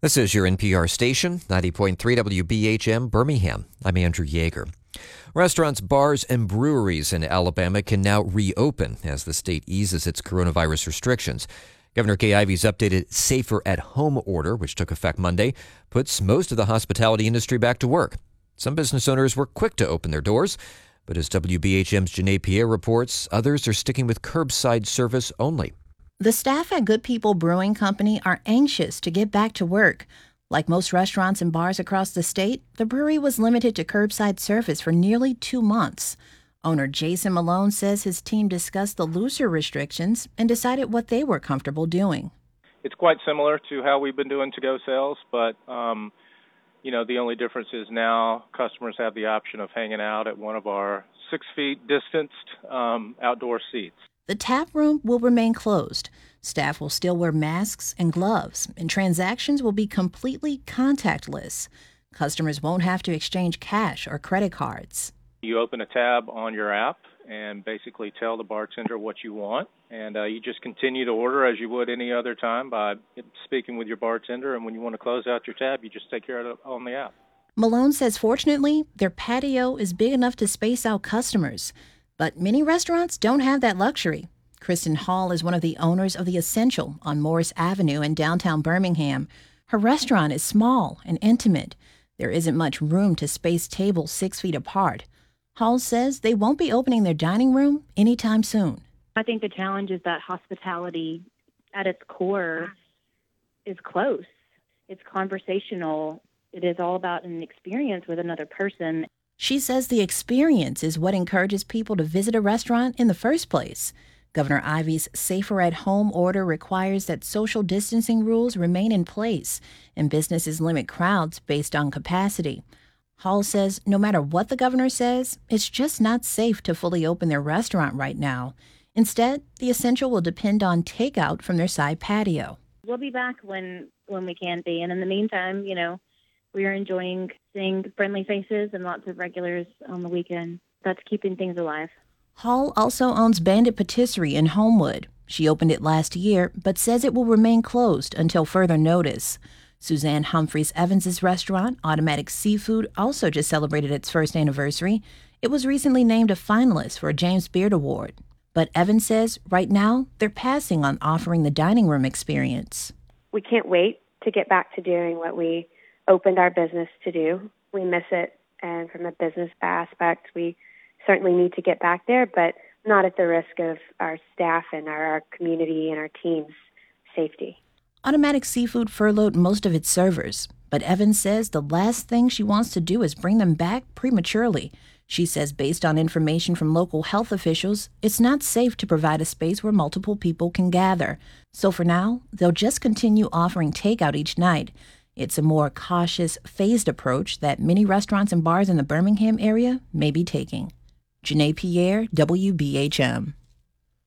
This is your NPR station, 90.3 WBHM, Birmingham. I'm Andrew Yeager. Restaurants, bars, and breweries in Alabama can now reopen as the state eases its coronavirus restrictions. Governor Kay Ivey's updated Safer at Home order, which took effect Monday, puts most of the hospitality industry back to work. Some business owners were quick to open their doors, but as WBHM's Janae Pierre reports, others are sticking with curbside service only. The staff at Good People Brewing Company are anxious to get back to work. Like most restaurants and bars across the state, the brewery was limited to curbside service for nearly 2 months. Owner Jason Malone says his team discussed the looser restrictions and decided what they were comfortable doing. It's quite similar to how we've been doing to-go sales, but the only difference is now customers have the option of hanging out at one of our 6 feet distanced outdoor seats. The tap room will remain closed. Staff will still wear masks and gloves, and transactions will be completely contactless. Customers won't have to exchange cash or credit cards. You open a tab on your app and basically tell the bartender what you want, and you just continue to order as you would any other time by speaking with your bartender, and when you want to close out your tab, you just take care of it on the app. Malone says fortunately, their patio is big enough to space out customers. But many restaurants don't have that luxury. Kristen Hall is one of the owners of The Essential on Morris Avenue in downtown Birmingham. Her restaurant is small and intimate. There isn't much room to space tables 6 feet apart. Hall says they won't be opening their dining room anytime soon. I think the challenge is that hospitality at its core is close. It's conversational. It is all about an experience with another person. She says the experience is what encourages people to visit a restaurant in the first place. Governor Ivey's Safer at Home order requires that social distancing rules remain in place and businesses limit crowds based on capacity. Hall says no matter what the governor says, it's just not safe to fully open their restaurant right now. Instead, The Essential will depend on takeout from their side patio. We'll be back when we can be. And in the meantime, we are enjoying seeing friendly faces and lots of regulars on the weekend. That's keeping things alive. Hall also owns Bandit Patisserie in Homewood. She opened it last year, but says it will remain closed until further notice. Suzanne Humphreys Evans' restaurant, Automatic Seafood, also just celebrated its first anniversary. It was recently named a finalist for a James Beard Award. But Evans says right now they're passing on offering the dining room experience. We can't wait to get back to doing what we opened our business to do. We miss it, and from a business aspect, we certainly need to get back there, but not at the risk of our staff and our community and our team's safety. Automatic Seafood furloughed most of its servers, but Evans says the last thing she wants to do is bring them back prematurely. She says based on information from local health officials, it's not safe to provide a space where multiple people can gather. So for now, they'll just continue offering takeout each night. It's a more cautious, phased approach that many restaurants and bars in the Birmingham area may be taking. Janae Pierre, WBHM.